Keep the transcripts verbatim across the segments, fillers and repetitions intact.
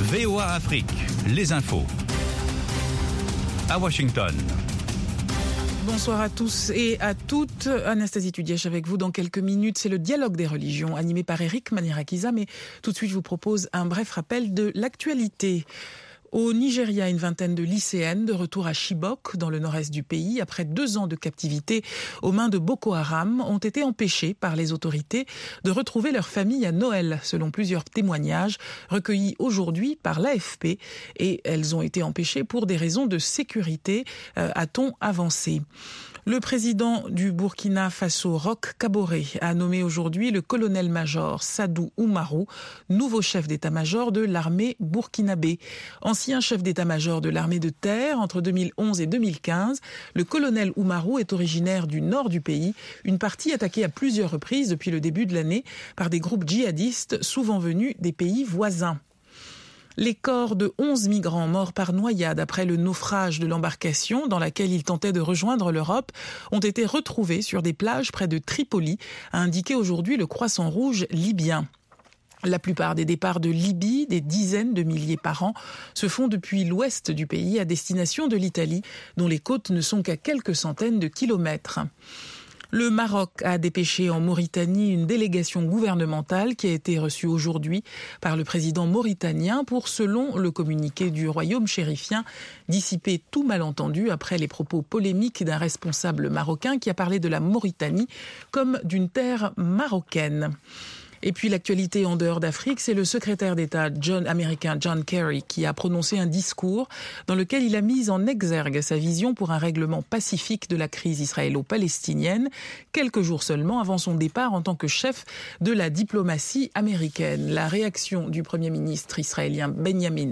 V O A Afrique, les infos. À Washington. Bonsoir à tous et à toutes. Anastasie Tudièche avec vous dans quelques minutes. C'est le dialogue des religions animé par Eric Manirakisa. Mais tout de suite, je vous propose un bref rappel de l'actualité. Au Nigeria, une vingtaine de lycéennes de retour à Chibok, dans le nord-est du pays, après deux ans de captivité aux mains de Boko Haram, ont été empêchées par les autorités de retrouver leur famille à Noël, selon plusieurs témoignages recueillis aujourd'hui par l'A F P. Et elles ont été empêchées pour des raisons de sécurité, euh, a-t-on avancé. Le président du Burkina Faso, Roch Kaboré, a nommé aujourd'hui le colonel-major Sadou Oumarou, nouveau chef d'état-major de l'armée burkinabé. Ancien chef d'état-major de l'armée de terre entre deux mille onze et deux mille quinze, le colonel Oumarou est originaire du nord du pays, une partie attaquée à plusieurs reprises depuis le début de l'année par des groupes djihadistes souvent venus des pays voisins. Les corps de onze migrants morts par noyade après le naufrage de l'embarcation dans laquelle ils tentaient de rejoindre l'Europe ont été retrouvés sur des plages près de Tripoli, a indiqué aujourd'hui le Croissant Rouge libyen. La plupart des départs de Libye, des dizaines de milliers par an, se font depuis l'ouest du pays à destination de l'Italie, dont les côtes ne sont qu'à quelques centaines de kilomètres. Le Maroc a dépêché en Mauritanie une délégation gouvernementale qui a été reçue aujourd'hui par le président mauritanien pour, selon le communiqué du royaume chérifien, dissiper tout malentendu après les propos polémiques d'un responsable marocain qui a parlé de la Mauritanie comme d'une terre marocaine. Et puis l'actualité en dehors d'Afrique, c'est le secrétaire d'État John, américain John Kerry qui a prononcé un discours dans lequel il a mis en exergue sa vision pour un règlement pacifique de la crise israélo-palestinienne, quelques jours seulement avant son départ en tant que chef de la diplomatie américaine. La réaction du Premier ministre israélien Benjamin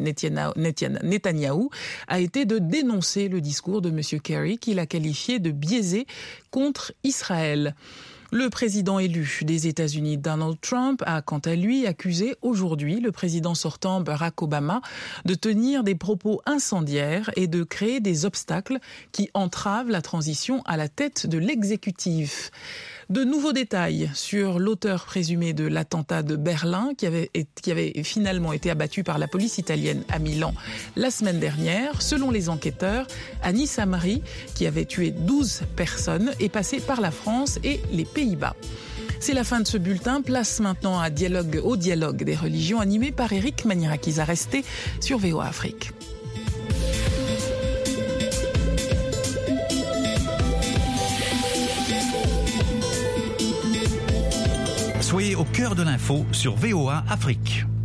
Netanyahou a été de dénoncer le discours de M. Kerry qu'il a qualifié de biaisé contre Israël. Le président élu des États-Unis, Donald Trump, a quant à lui accusé aujourd'hui le président sortant Barack Obama de tenir des propos incendiaires et de créer des obstacles qui entravent la transition à la tête de l'exécutif. De nouveaux détails sur l'auteur présumé de l'attentat de Berlin qui avait, qui avait finalement été abattu par la police italienne à Milan la semaine dernière. Selon les enquêteurs, Anis Amri, qui avait tué douze personnes, est passé par la France et les Pays-Bas. C'est la fin de ce bulletin. Place maintenant à dialogue, au dialogue des religions animé par Eric Manirakisa. Restez sur V O A Afrique. Soyez au cœur de l'info sur V O A Afrique.